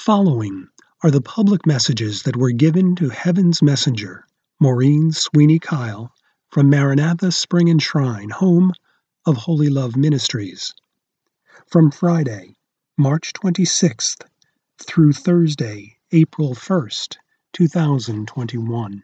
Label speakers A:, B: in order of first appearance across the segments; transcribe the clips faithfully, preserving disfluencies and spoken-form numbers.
A: following are the public messages that were given to Heaven's Messenger, Maureen Sweeney Kyle, from Maranatha Spring and Shrine, home of Holy Love Ministries, from Friday, March twenty-sixth, through Thursday, April first, two thousand twenty-one.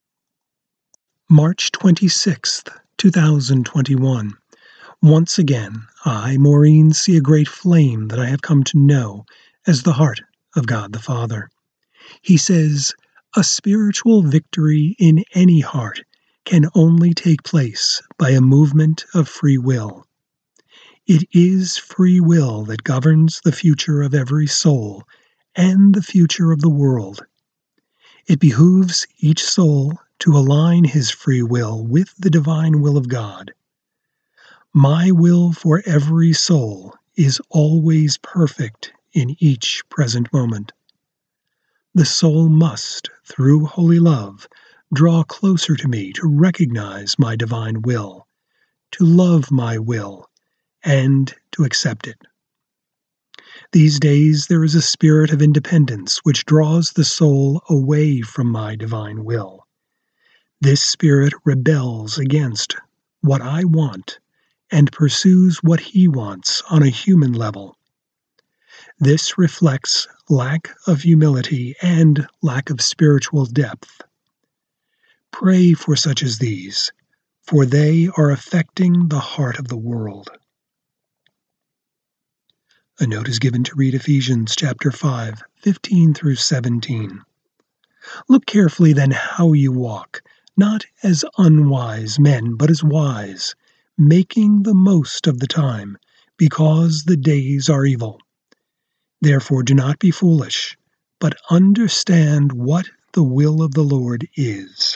A: March twenty-sixth, two thousand twenty-one. Once again, I, Maureen, see a great flame that I have come to know as the heart of God the Father. He says, a spiritual victory in any heart can only take place by a movement of free will. It is free will that governs the future of every soul and the future of the world. It behooves each soul to align his free will with the divine will of God. My will for every soul is always perfect in each present moment. The soul must, through holy love, draw closer to me to recognize my divine will, to love my will, and to accept it. These days there is a spirit of independence which draws the soul away from my divine will. This spirit rebels against what I want and pursues what he wants on a human level. This reflects lack of humility and lack of spiritual depth. Pray for such as these, for they are affecting the heart of the world. A note is given to read Ephesians chapter five, fifteen through seventeen. Look carefully then how you walk, not as unwise men, but as wise, making the most of the time, because the days are evil. Therefore do not be foolish, but understand what the will of the Lord is.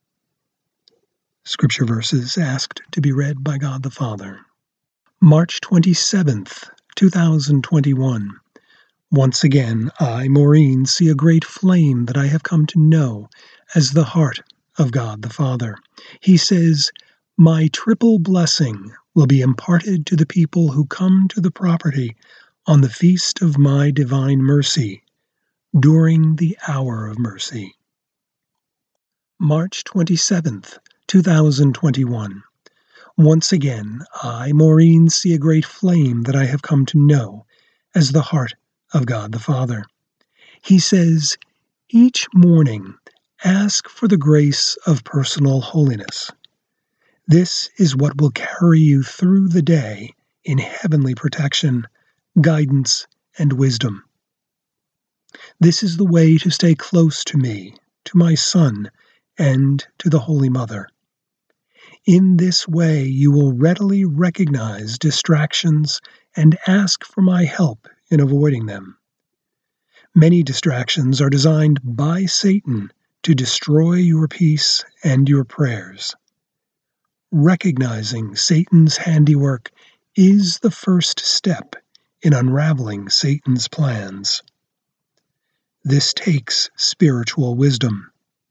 A: Scripture verses asked to be read by God the Father. March twenty-seventh, two thousand twenty-one. Once again, I, Maureen, see a great flame that I have come to know as the heart of God the Father. He says, my triple blessing will be imparted to the people who come to the property on the feast of my divine mercy, during the hour of mercy. March twenty-seventh, two thousand twenty-one. Once again, I, Maureen, see a great flame that I have come to know as the heart of God the Father. He says, each morning ask for the grace of personal holiness. This is what will carry you through the day in heavenly protection, guidance, and wisdom. This is the way to stay close to me, to my Son, and to the Holy Mother. In this way you will readily recognize distractions and ask for my help in avoiding them. Many distractions are designed by Satan to destroy your peace and your prayers. Recognizing Satan's handiwork is the first step in unraveling Satan's plans. This takes spiritual wisdom.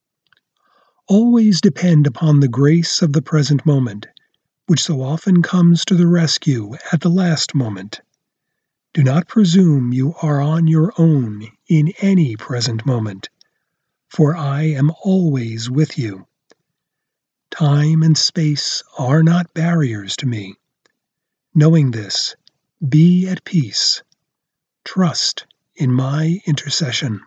A: Always depend upon the grace of the present moment, which so often comes to the rescue at the last moment. Do not presume you are on your own in any present moment, for I am always with you. Time and space are not barriers to me. Knowing this, be at peace. Trust in my intercession.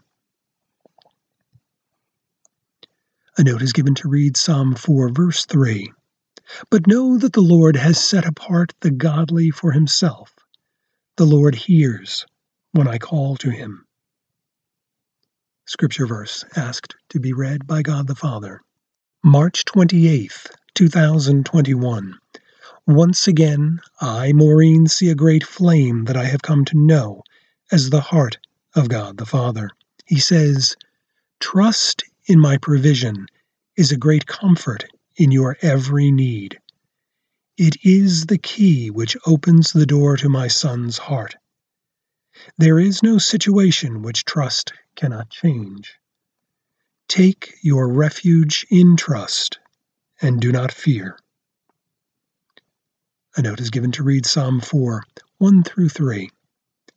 A: A note is given to read Psalm four, verse three. But know that the Lord has set apart the godly for himself. The Lord hears when I call to him. Scripture verse asked to be read by God the Father. March twenty-eighth, two thousand twenty-one. Once again, I, Maureen, see a great flame that I have come to know as the heart of God the Father. He says, trust in my provision is a great comfort in your every need. It is the key which opens the door to my Son's heart. There is no situation which trust cannot change. Take your refuge in trust and do not fear. A note is given to read Psalm four, one through three.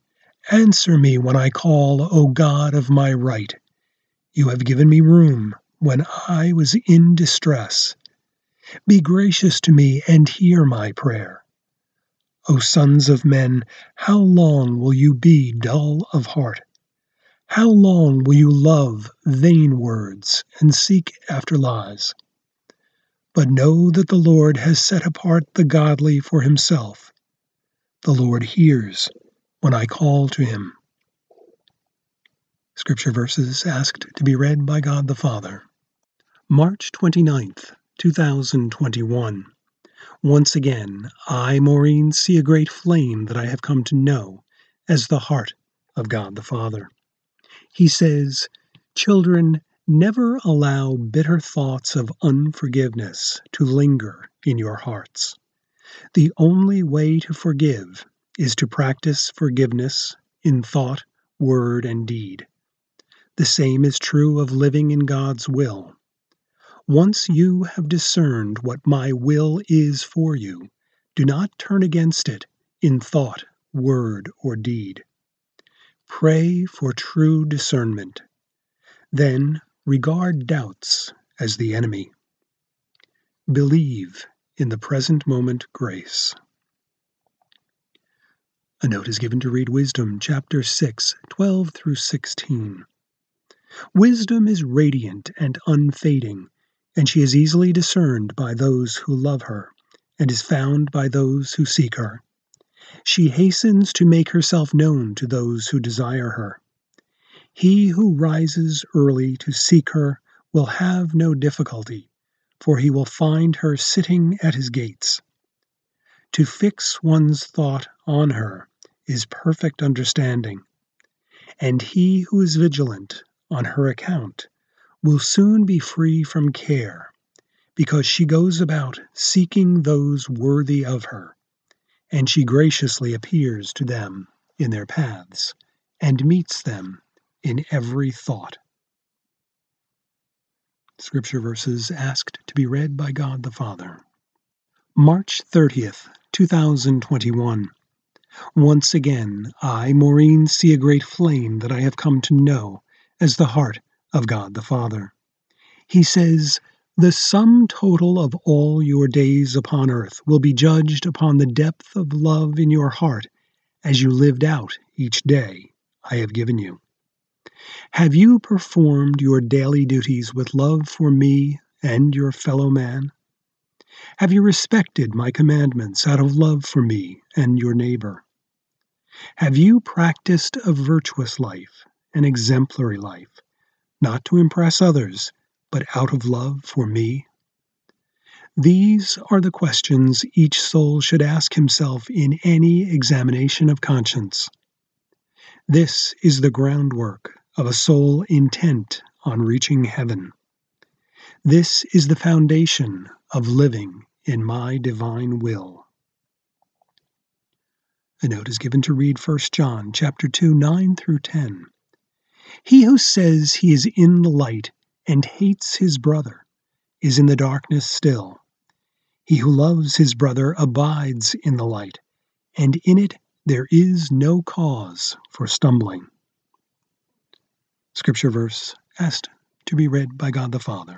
A: Answer me when I call, O God of my right. You have given me room when I was in distress. Be gracious to me and hear my prayer. O sons of men, how long will you be dull of heart? How long will you love vain words and seek after lies? But know that the Lord has set apart the godly for himself. The Lord hears when I call to him. Scripture verses asked to be read by God the Father. March twenty-ninth, two thousand twenty-one. Once again, I, Maureen, see a great flame that I have come to know as the heart of God the Father. He says, "Children, never allow bitter thoughts of unforgiveness to linger in your hearts. The only way to forgive is to practice forgiveness in thought, word, and deed. The same is true of living in God's will. Once you have discerned what my will is for you, do not turn against it in thought, word, or deed. Pray for true discernment. Then regard doubts as the enemy. Believe in the present moment grace." A note is given to read Wisdom, chapter six, twelve through sixteen. Wisdom is radiant and unfading, and she is easily discerned by those who love her, and is found by those who seek her. She hastens to make herself known to those who desire her. He who rises early to seek her will have no difficulty, for he will find her sitting at his gates. To fix one's thought on her is perfect understanding, and he who is vigilant on her account will soon be free from care, because she goes about seeking those worthy of her, and she graciously appears to them in their paths, and meets them in every thought. Scripture verses asked to be read by God the Father. March thirtieth, two thousand twenty-one. Once again, I, Maureen, see a great flame that I have come to know as the heart of God the Father. He says, "The sum total of all your days upon earth will be judged upon the depth of love in your heart as you lived out each day I have given you. Have you performed your daily duties with love for me and your fellow man? Have you respected my commandments out of love for me and your neighbor? Have you practiced a virtuous life, an exemplary life, not to impress others, but out of love for me?" These are the questions each soul should ask himself in any examination of conscience. This is the groundwork of a soul intent on reaching heaven. This is the foundation of living in my divine will. A note is given to read First John chapter two, nine through ten. He who says he is in the light and hates his brother is in the darkness still. He who loves his brother abides in the light, and in it there is no cause for stumbling. Scripture verse asked to be read by God the Father.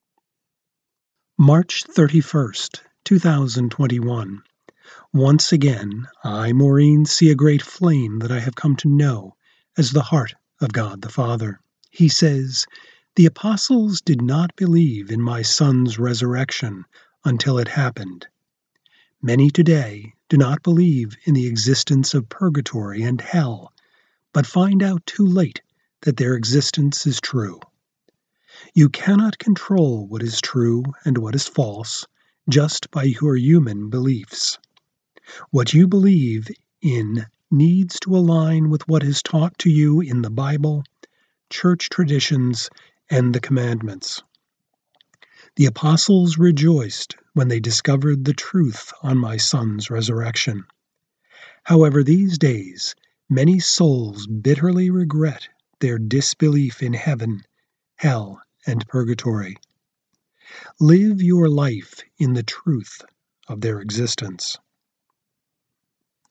A: March thirty-first, two thousand twenty-one. Once again, I, Maureen, see a great flame that I have come to know as the heart of God the Father. He says, "The apostles did not believe in my Son's resurrection until it happened. Many today do not believe in the existence of purgatory and hell, but find out too late that their existence is true. You cannot control what is true and what is false just by your human beliefs. What you believe in needs to align with what is taught to you in the Bible, church traditions, and the commandments. The apostles rejoiced when they discovered the truth on my Son's resurrection. However, these days, many souls bitterly regret their disbelief in heaven, hell, and purgatory. Live your life in the truth of their existence."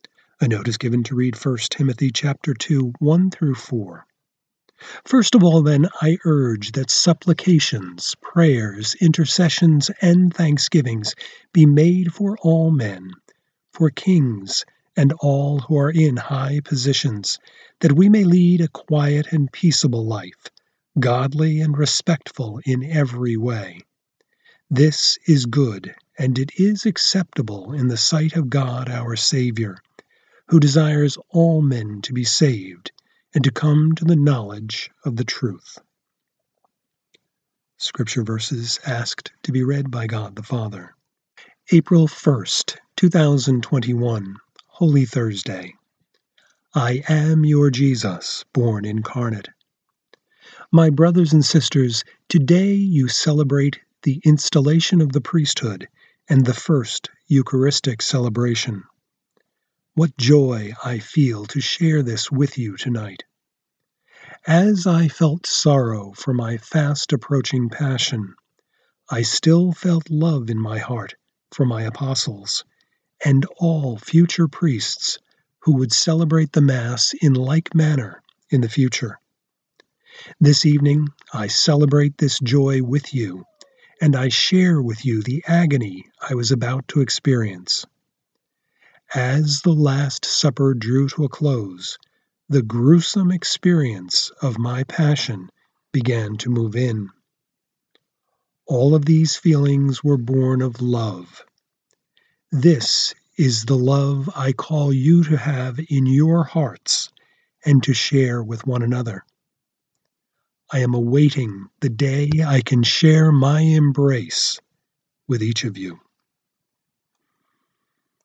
A: A note is given to read First Timothy chapter two, one through four. First of all, then, I urge that supplications, prayers, intercessions, and thanksgivings be made for all men, for kings, and all who are in high positions, that we may lead a quiet and peaceable life, godly and respectful in every way. This is good, and it is acceptable in the sight of God our Savior, who desires all men to be saved and to come to the knowledge of the truth. Scripture verses asked to be read by God the Father. April first, two thousand twenty-one, Holy Thursday. I am your Jesus, born incarnate. My brothers and sisters, today you celebrate the installation of the priesthood and the first Eucharistic celebration. What joy I feel to share this with you tonight. As I felt sorrow for my fast approaching passion, I still felt love in my heart for my apostles and all future priests who would celebrate the Mass in like manner in the future. This evening I celebrate this joy with you, and I share with you the agony I was about to experience. As the Last Supper drew to a close, the gruesome experience of my passion began to move in. All of these feelings were born of love. This is the love I call you to have in your hearts and to share with one another. I am awaiting the day I can share my embrace with each of you.